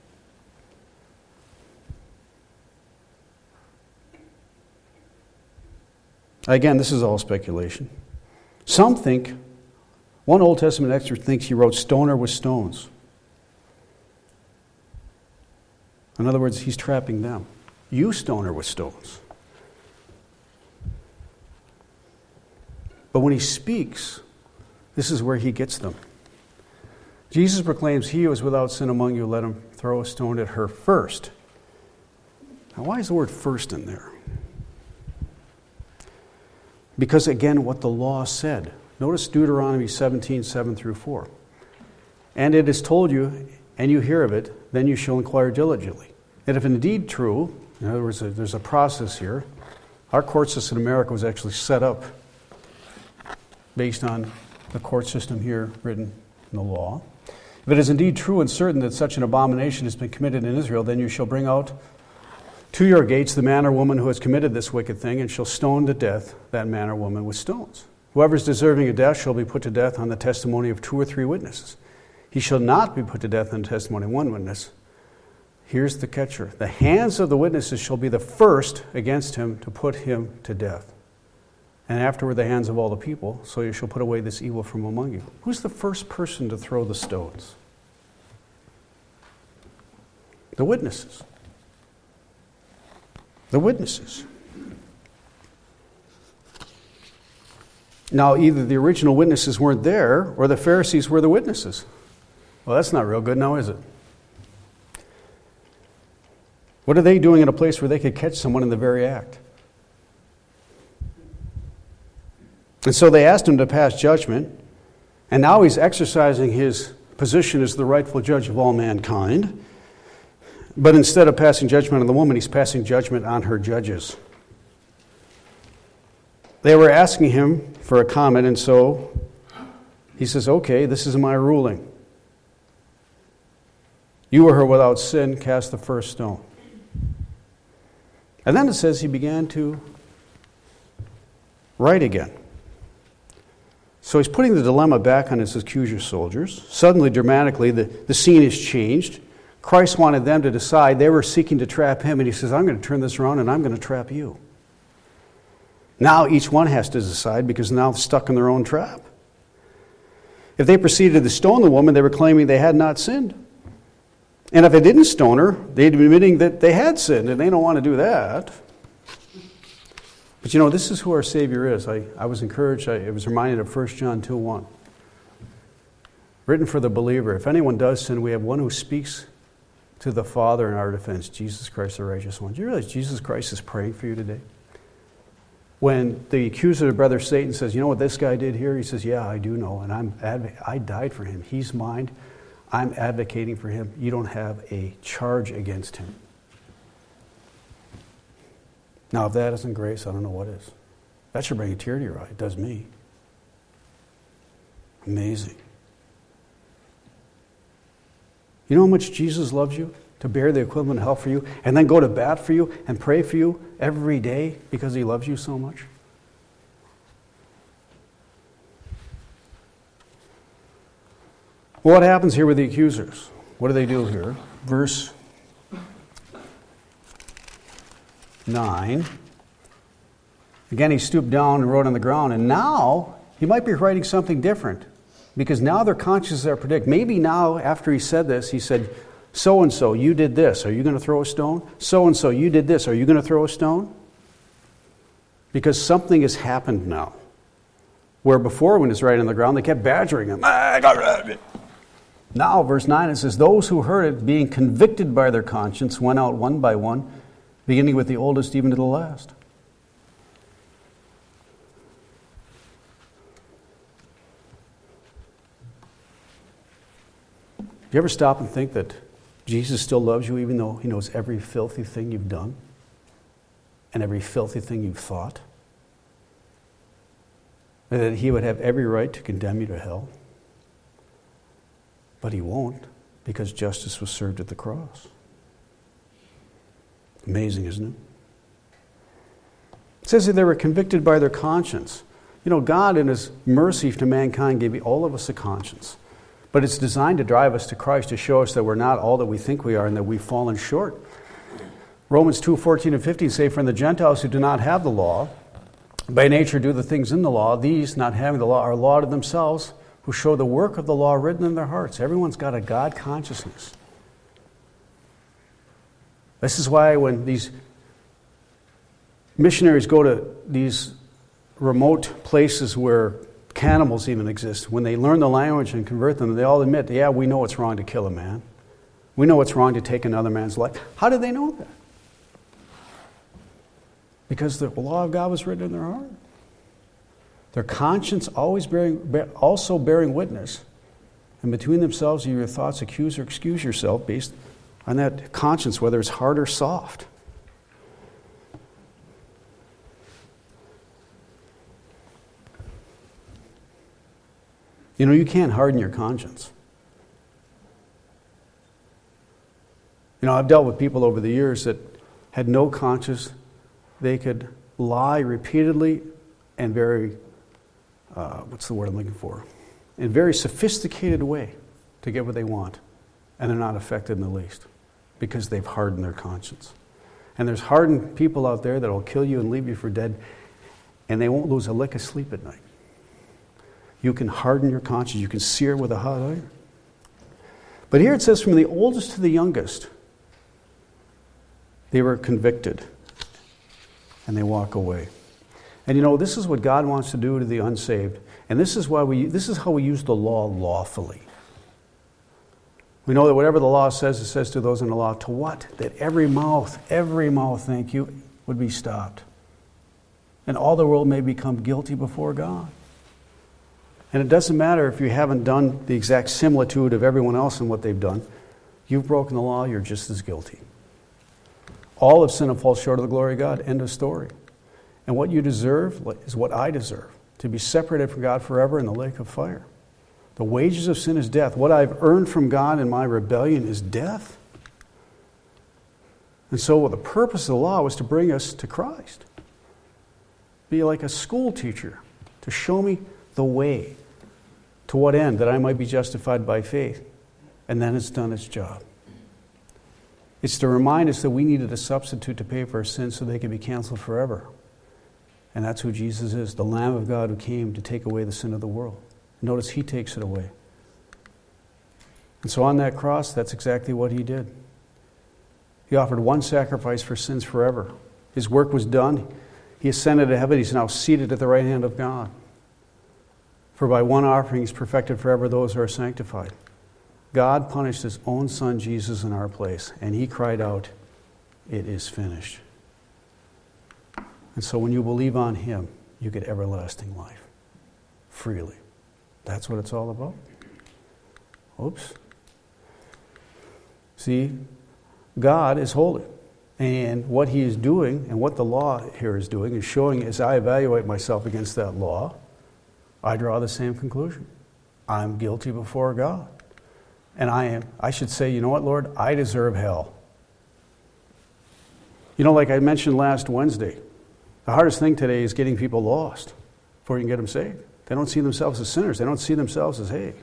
Again, this is all speculation. Some think, one Old Testament expert thinks he wrote stone her with stones. In other words, he's trapping them. You stone her with stones. But when he speaks, this is where he gets them. Jesus proclaims, he who is without sin among you, let him throw a stone at her first. Now, why is the word first in there? Because, again, what the law said. Notice Deuteronomy 17, 7 through 4. And it is told you, and you hear of it, then you shall inquire diligently. And if indeed true, in other words, there's a process here. Our court system in America was actually set up based on the court system here written in the law. If it is indeed true and certain that such an abomination has been committed in Israel, then you shall bring out to your gates the man or woman who has committed this wicked thing, and shall stone to death that man or woman with stones. Whoever is deserving of death shall be put to death on the testimony of 2 or 3 witnesses. He shall not be put to death on the testimony of 1 witness. Here's the catcher. The hands of the witnesses shall be the first against him to put him to death. And afterward the hands of all the people, so you shall put away this evil from among you. Who's the first person to throw the stones? The witnesses. The witnesses. Now, either the original witnesses weren't there, or the Pharisees were the witnesses. Well, that's not real good now, is it? What are they doing in a place where they could catch someone in the very act? And so they asked him to pass judgment, and now he's exercising his position as the rightful judge of all mankind. But instead of passing judgment on the woman, he's passing judgment on her judges. They were asking him for a comment, and so he says, okay, this is my ruling. You were her without sin, cast the first stone. And then it says he began to write again. So he's putting the dilemma back on his accuser soldiers. Suddenly, dramatically, the scene has changed. Christ wanted them to decide. They were seeking to trap him, and he says, I'm going to turn this around and I'm going to trap you. Now each one has to decide because now they're stuck in their own trap. If they proceeded to stone the woman, they were claiming they had not sinned. And if they didn't stone her, they'd be admitting that they had sinned, and they don't want to do that. But this is who our Savior is. I was encouraged, I was reminded of 1 John 2:1. Written for the believer, if anyone does sin, we have one who speaks to the Father in our defense, Jesus Christ the righteous one. Do you realize Jesus Christ is praying for you today? When the accuser of brother Satan says, you know what this guy did here? He says, yeah, I do know, and I died for him. He's mine. I'm advocating for him. You don't have a charge against him. Now, if that isn't grace, I don't know what is. That should bring a tear to your eye. It does me. Amazing. You know how much Jesus loves you? To bear the equivalent of hell for you, and then go to bat for you and pray for you every day because he loves you so much? Well, what happens here with the accusers? What do they do here? Verse 9. Again, he stooped down and wrote on the ground, and now he might be writing something different because now their consciences are predicted. Maybe now, after he said this, he said, so-and-so, you did this. Are you going to throw a stone? So-and-so, you did this. Are you going to throw a stone? Because something has happened now. Where before, when it's right on the ground, they kept badgering him. Now, verse 9, it says, those who heard it, being convicted by their conscience, went out one by one, beginning with the oldest even to the last. Do you ever stop and think that Jesus still loves you even though he knows every filthy thing you've done and every filthy thing you've thought? And that he would have every right to condemn you to hell? But he won't, because justice was served at the cross. Amazing, isn't it? It says that they were convicted by their conscience. God in his mercy to mankind gave all of us a conscience. But it's designed to drive us to Christ, to show us that we're not all that we think we are and that we've fallen short. Romans 2:14 and 15 say, for the Gentiles who do not have the law, by nature do the things in the law, these, not having the law, are law to themselves, who show the work of the law written in their hearts. Everyone's got a God consciousness. This is why when these missionaries go to these remote places where cannibals even exist, when they learn the language and convert them, they all admit, yeah, we know it's wrong to kill a man. We know it's wrong to take another man's life. How did they know that? Because the law of God was written in their heart. Their conscience also bearing witness. And between themselves, your thoughts accuse or excuse yourself based on that conscience, whether it's hard or soft. You can't harden your conscience. I've dealt with people over the years that had no conscience. They could lie repeatedly and very, what's the word I'm looking for? In a very sophisticated way to get what they want. And they're not affected in the least because they've hardened their conscience. And there's hardened people out there that will kill you and leave you for dead, and they won't lose a lick of sleep at night. You can harden your conscience. You can sear with a hot iron. But here it says from the oldest to the youngest, they were convicted and they walk away. And this is what God wants to do to the unsaved. And this is how we use the law lawfully. We know that whatever the law says, it says to those in the law, to what? That every mouth, thank you, would be stopped. And all the world may become guilty before God. And it doesn't matter if you haven't done the exact similitude of everyone else in what they've done. You've broken the law, you're just as guilty. All have sinned and fall short of the glory of God. End of story. And what you deserve is what I deserve. To be separated from God forever in the lake of fire. The wages of sin is death. What I've earned from God in my rebellion is death. And so the purpose of the law was to bring us to Christ. Be like a school teacher to show me the way. To what end? That I might be justified by faith. And then it's done its job. It's to remind us that we needed a substitute to pay for our sins so they could be canceled forever. And that's who Jesus is, the Lamb of God who came to take away the sin of the world. Notice he takes it away. And so on that cross, that's exactly what he did. He offered one sacrifice for sins forever. His work was done. He ascended to heaven. He's now seated at the right hand of God. For by one offering he's perfected forever those who are sanctified. God punished his own son Jesus in our place, and he cried out, "It is finished." And so when you believe on him, you get everlasting life. Freely. That's what it's all about. Oops. See, God is holy. And what he is doing, and what the law here is doing, is showing as I evaluate myself against that law, I draw the same conclusion. I'm guilty before God. And I should say, you know what, Lord? I deserve hell. You know, like I mentioned last Wednesday, the hardest thing today is getting people lost before you can get them saved. They don't see themselves as sinners. They don't see themselves as, hey,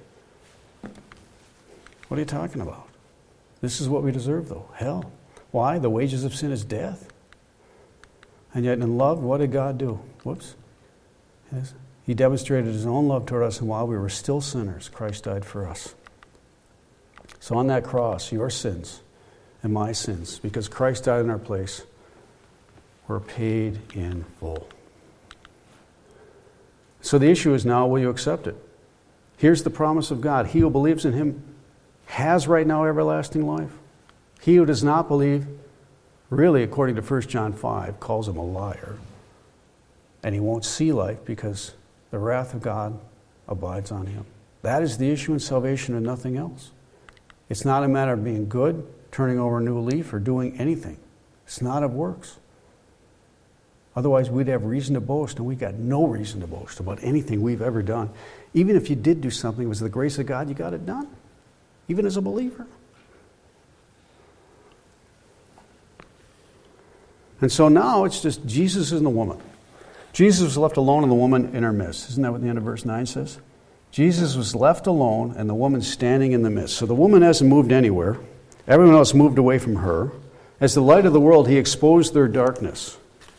what are you talking about? This is what we deserve, though, hell. Why? The wages of sin is death. And yet in love, what did God do? Whoops. Yes. He demonstrated his own love toward us, and while we were still sinners, Christ died for us. So on that cross, your sins and my sins, because Christ died in our place, were paid in full. So the issue is now, will you accept it? Here's the promise of God. He who believes in him has right now everlasting life. He who does not believe, really, according to 1 John 5, calls him a liar. And he won't see life because the wrath of God abides on him. That is the issue in salvation and nothing else. It's not a matter of being good, turning over a new leaf, or doing anything. It's not of works. Otherwise, we'd have reason to boast, and we've got no reason to boast about anything we've ever done. Even if you did do something, it was the grace of God, you got it done. Even as a believer. And so now it's just Jesus and the woman. Jesus was left alone and the woman in her midst. Isn't that what the end of verse 9 says? Jesus was left alone and the woman standing in the midst. So the woman hasn't moved anywhere. Everyone else moved away from her. As the light of the world, he exposed their darkness.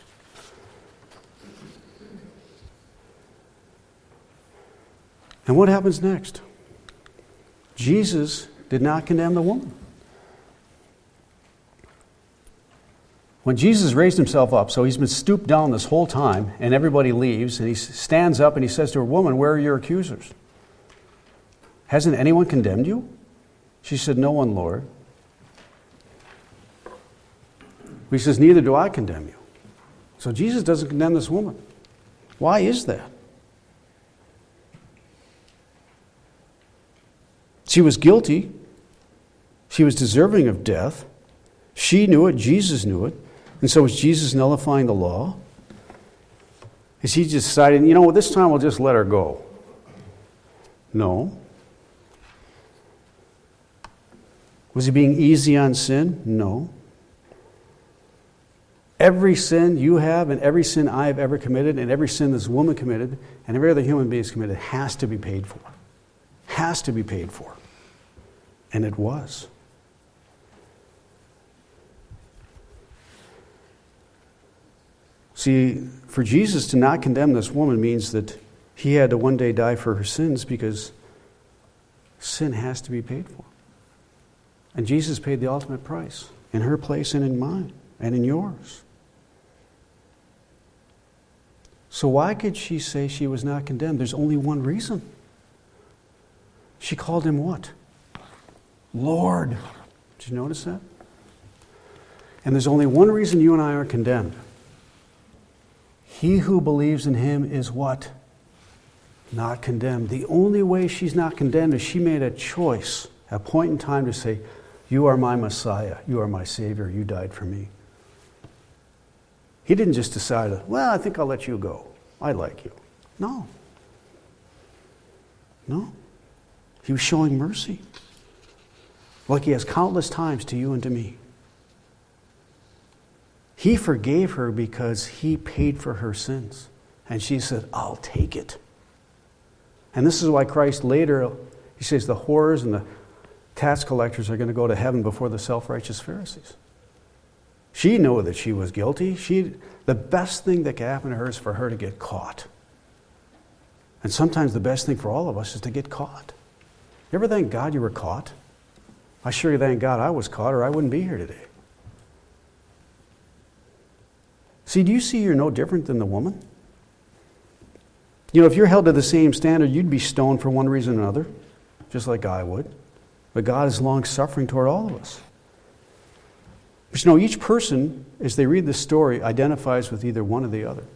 And what happens next? Jesus did not condemn the woman. When Jesus raised himself up, so he's been stooped down this whole time, and everybody leaves, and he stands up and he says to her, "Woman, where are your accusers? Hasn't anyone condemned you?" She said, "No one, Lord." He says, "Neither do I condemn you." So Jesus doesn't condemn this woman. Why is that? She was guilty. She was deserving of death. She knew it. Jesus knew it. And so is Jesus nullifying the law? Is he just deciding, you know, this time we'll just let her go? No. Was he being easy on sin? No. Every sin you have and every sin I have ever committed and every sin this woman committed and every other human being has committed has to be paid for. Has to be paid for. And it was. See, for Jesus to not condemn this woman means that he had to one day die for her sins because sin has to be paid for. And Jesus paid the ultimate price in her place and in mine and in yours. So why could she say she was not condemned? There's only one reason. She called him what? Lord. Did you notice that? And there's only one reason you and I are condemned. He who believes in him is what? Not condemned. The only way she's not condemned is she made a choice, a point in time to say, "You are my Messiah. You are my Savior. You died for me." He didn't just decide, "Well, I think I'll let you go. I like you." No. No. He was showing mercy. Like he has countless times to you and to me. He forgave her because he paid for her sins. And she said, "I'll take it." And this is why Christ later, he says the whores and the tax collectors are going to go to heaven before the self-righteous Pharisees. She knew that she was guilty. The best thing that could happen to her is for her to get caught. And sometimes the best thing for all of us is to get caught. You ever thank God you were caught? I sure thank God I was caught, or I wouldn't be here today. See, do you see you're no different than the woman? You know, if you're held to the same standard, you'd be stoned for one reason or another, just like I would. But God is long-suffering toward all of us. But you know, each person, as they read this story, identifies with either one or the other.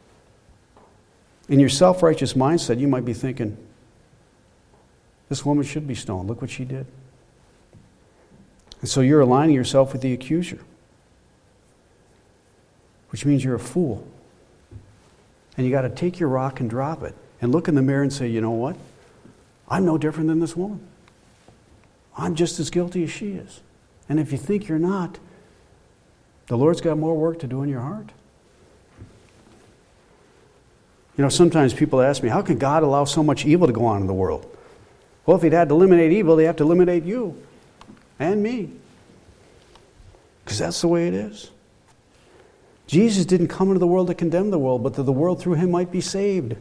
In your self-righteous mindset, you might be thinking, this woman should be stoned. Look what she did. And so you're aligning yourself with the accuser, which means you're a fool. And you got to take your rock and drop it and look in the mirror and say, you know what? I'm no different than this woman. I'm just as guilty as she is. And if you think you're not, the Lord's got more work to do in your heart. You know, sometimes people ask me, how can God allow so much evil to go on in the world? Well, if He'd had to eliminate evil, He'd have to eliminate you and me. Because that's the way it is. Jesus didn't come into the world to condemn the world, but that the world through Him might be saved.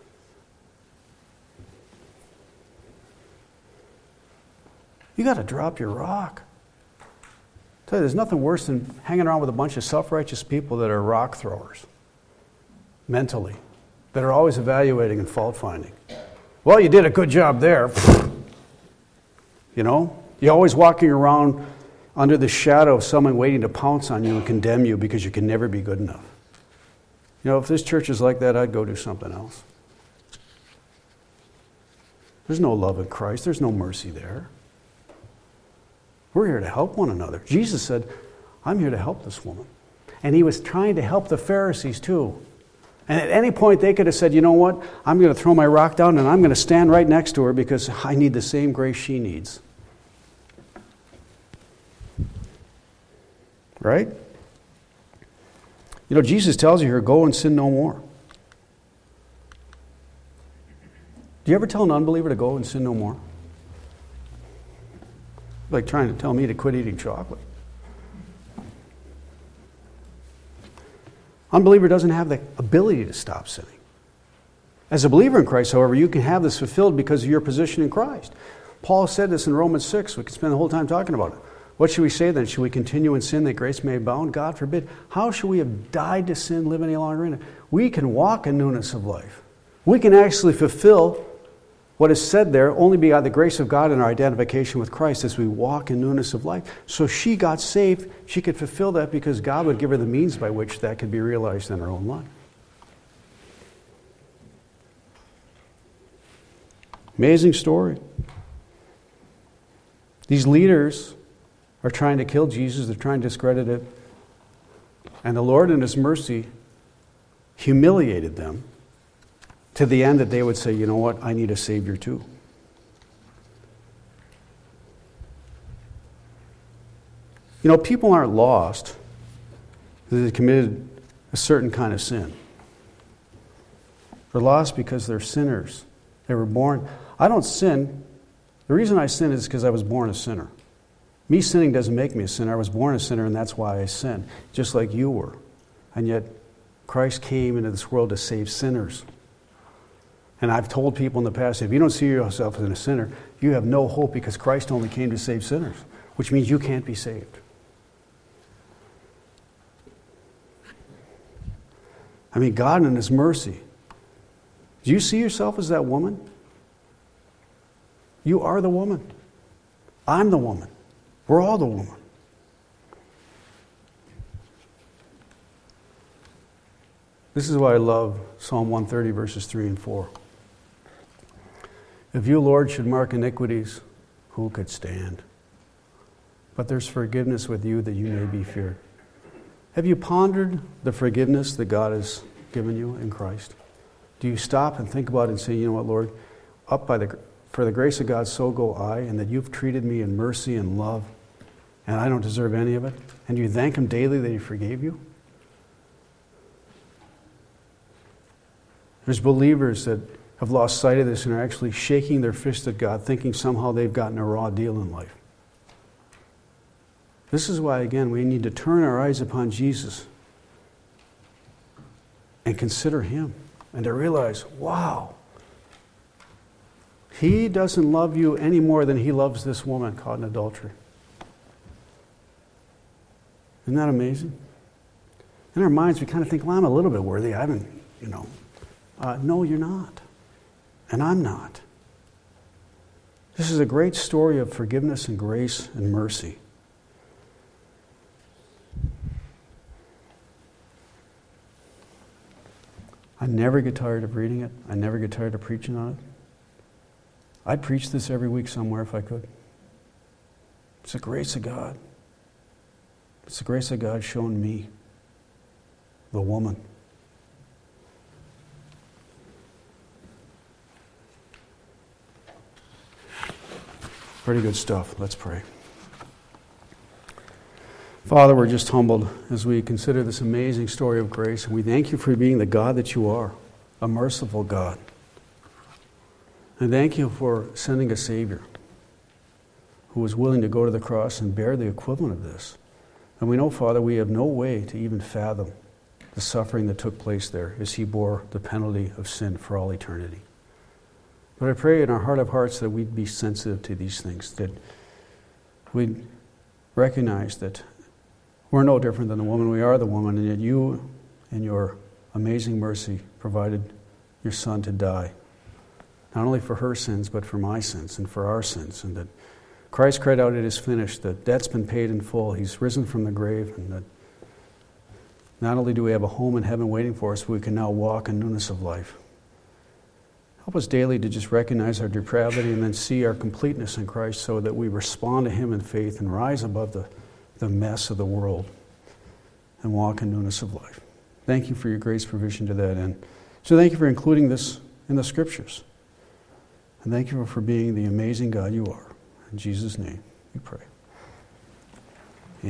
You got to drop your rock. I tell you, there's nothing worse than hanging around with a bunch of self-righteous people that are rock throwers, mentally, that are always evaluating and fault-finding. Well, you did a good job there. You know, you're always walking around under the shadow of someone waiting to pounce on you and condemn you because you can never be good enough. You know, if this church is like that, I'd go do something else. There's no love in Christ. There's no mercy there. We're here to help one another. Jesus said, I'm here to help this woman. And He was trying to help the Pharisees too. And at any point they could have said, you know what, I'm going to throw my rock down and I'm going to stand right next to her because I need the same grace she needs. Right? You know, Jesus tells you here, go and sin no more. Do you ever tell an unbeliever to go and sin no more? Like trying to tell me to quit eating chocolate. Unbeliever doesn't have the ability to stop sinning. As a believer in Christ, however, you can have this fulfilled because of your position in Christ. Paul said this in Romans 6. We could spend the whole time talking about it. What should we say then? Should we continue in sin that grace may abound? God forbid. How should we have died to sin, live any longer in it? We can walk in newness of life. We can actually fulfill what is said there only by the grace of God and our identification with Christ as we walk in newness of life. So she got saved. She could fulfill that because God would give her the means by which that could be realized in her own life. Amazing story. These leaders are trying to kill Jesus. They're trying to discredit it. And the Lord in His mercy humiliated them to the end that they would say, you know what, I need a Savior too. You know, people aren't lost because they committed a certain kind of sin. They're lost because they're sinners. They were born. I don't sin. The reason I sin is because I was born a sinner. Me sinning doesn't make me a sinner. I was born a sinner, and that's why I sin, just like you were. And yet, Christ came into this world to save sinners. And I've told people in the past, if you don't see yourself as a sinner, you have no hope because Christ only came to save sinners, which means you can't be saved. I mean, God in His mercy. Do you see yourself as that woman? You are the woman. I'm the woman. We're all the woman. This is why I love Psalm 130, verses 3 and 4. If you, Lord, should mark iniquities, who could stand? But there's forgiveness with you that you may be feared. Have you pondered the forgiveness that God has given you in Christ? Do you stop and think about it and say, you know what, Lord, for the grace of God, so go I, and that you've treated me in mercy and love, and I don't deserve any of it? And you thank Him daily that He forgave you? There's believers that have lost sight of this and are actually shaking their fist at God, thinking somehow they've gotten a raw deal in life. This is why, again, we need to turn our eyes upon Jesus and consider him and to realize, wow, he doesn't love you any more than he loves this woman caught in adultery. Isn't that amazing? In our minds, we kind of think, well, I'm a little bit worthy. I haven't, no, you're not. And I'm not. This is a great story of forgiveness and grace and mercy. I never get tired of reading it. I never get tired of preaching on it. I'd preach this every week somewhere if I could. It's the grace of God. It's the grace of God shown me, the woman. Pretty good stuff. Let's pray. Father, we're just humbled as we consider this amazing story of grace, and we thank you for being the God that you are, a merciful God. And thank you for sending a Savior who was willing to go to the cross and bear the equivalent of this. And we know, Father, we have no way to even fathom the suffering that took place there as he bore the penalty of sin for all eternity. But I pray in our heart of hearts that we'd be sensitive to these things, that we'd recognize that we're no different than the woman. We are the woman, and yet you, in your amazing mercy, provided your Son to die, not only for her sins, but for my sins and for our sins, and that Christ cried out, "It is finished," that debt's been paid in full. He's risen from the grave, and that not only do we have a home in heaven waiting for us, but we can now walk in newness of life. Help us daily to just recognize our depravity and then see our completeness in Christ so that we respond to him in faith and rise above the mess of the world and walk in newness of life. Thank you for your grace provision to that end. So thank you for including this in the Scriptures. And thank you for being the amazing God you are. In Jesus' name we pray.